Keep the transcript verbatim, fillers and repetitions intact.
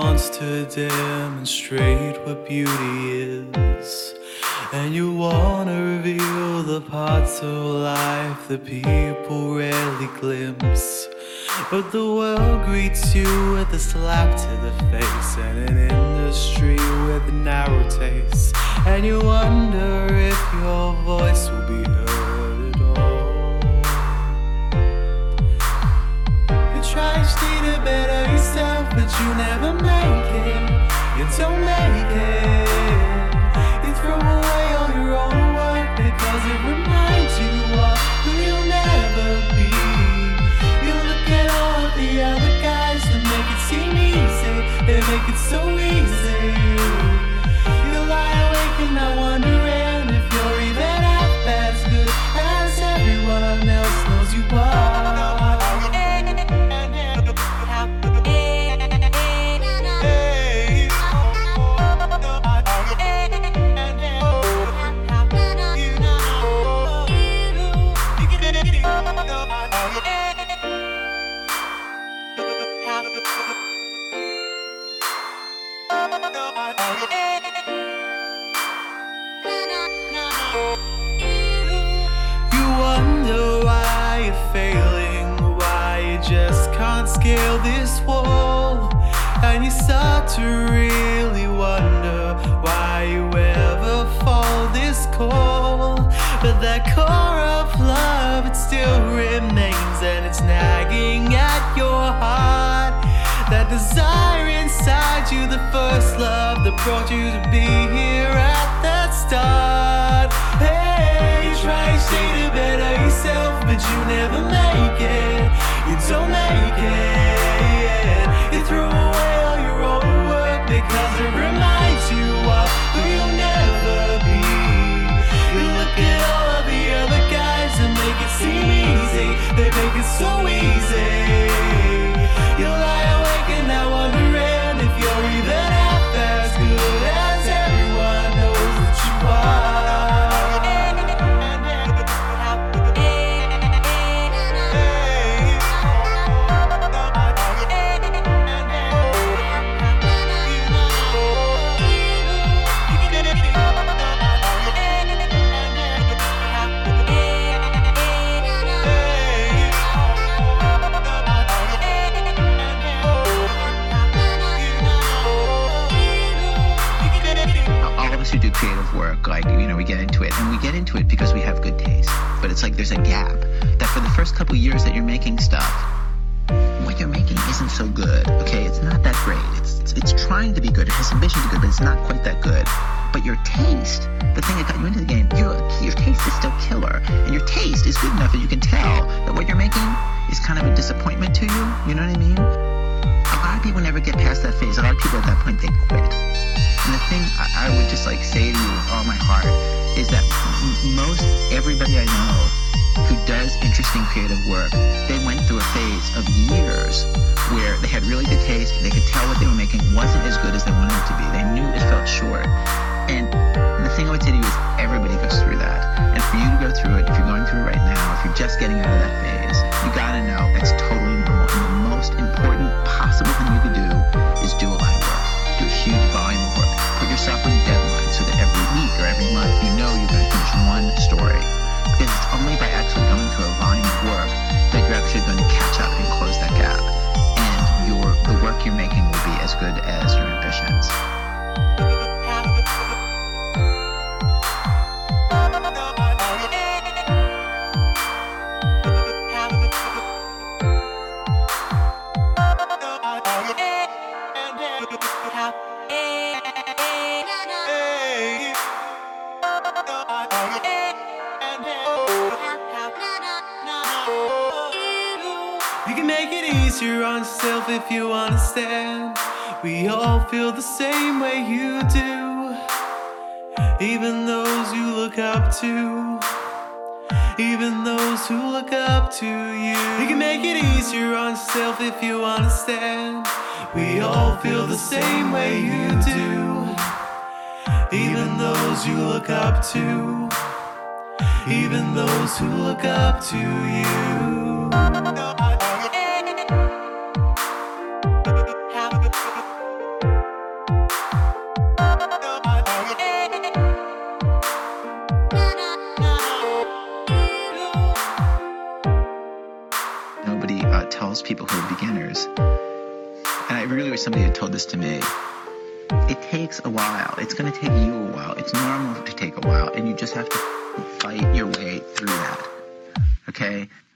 wants to demonstrate what beauty is, and you wanna reveal the parts of life that people rarely glimpse. But the world greets you with a slap to the face and an industry with a narrow taste, and you wonder if your voice will be heard at all. You try to stay to better yourself, but you never make it. You don't make it. You throw away all your own work because it reminds you of who you'll never be. You look at all the other guys that make it seem easy. They make it so easy. You lie awake and not wondering if you're even half as good as everyone else knows you are. You wonder why you're failing, why you just can't scale this wall, and you start to really wonder why you ever fall this call. But that core of love, it still remains, and it's nagging at your heart. That desire inside you, the first love that brought you to be here at the start. Hey, you try to stay to better yourself, but you never make it. You don't make it. You throw away all your own work because it reminds you of who you'll never be. You look at all the other guys and make it seem easy. They make it so easy. You lie awake and now wondering if you're even half as good as everyone knows that you are. who do creative work, like, you know, we get into it, and we get into it because we have good taste. But it's like there's a gap that for the first couple years that you're making stuff, what you're making isn't so good, okay? It's not that great. It's, it's it's trying to be good. It has ambition to be good, but it's not quite that good. But your taste, the thing that got you into the game, your, your taste is still killer. And your taste is good enough that you can tell that what you're making is kind of a disappointment to you. You know what I mean? A lot of people never get past that phase. A lot of people at that point, they quit. And the thing I, I would just like say to you with all my heart is that m- most everybody I know who does interesting creative work, they went through a phase of years where they had really good taste. They could tell what they were making wasn't as good as they wanted it to be. They knew it felt short. And the thing I would say to you is everybody goes through that. And for you to go through it, if you're going through it right now, if you're just getting out of that phase, you gotta know that's totally normal. And the most important possible thing you could do is do a lot of work. Do a huge volume of work. Put yourself on a deadline so that every week or every month you know you're going to finish one story. Because it's only by actually going through a volume of work that you're actually going to catch up and close that gap. And your the work you're making will be as good as your ambitions. You can make it easier on yourself if you understand. We all feel the same way you do. Even those you look up to. Even those who look up to you. You can make it easier on yourself if you understand. We all feel the same way you do. Even those you look up to. Even those who look up to you. nobody uh, tells people who are beginners, and I really wish somebody had told this to me, it takes a while. It's going to take you a while. It's normal to take a while, and you just have to fight your way through that, okay?